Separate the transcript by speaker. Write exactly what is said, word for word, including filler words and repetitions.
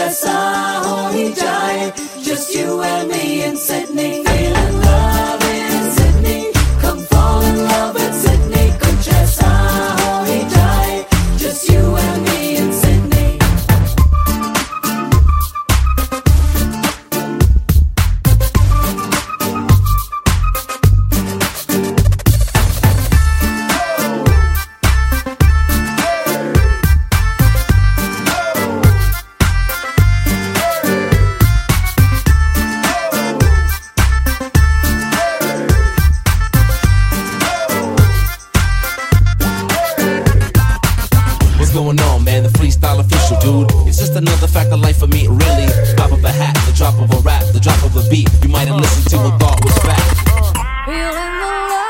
Speaker 1: ऐसा हो ही जाए. Just you and me in Sydney, feeling love in Sydney. Come fall in love in Sydney. कुछ ऐसा हो ही जाए. Just you and me in Sydney.
Speaker 2: Another fact of life for me, really. Drop of a hat, the drop of a rap, the drop of a beat. You might have listened to and thought was fact.
Speaker 1: Feeling the love.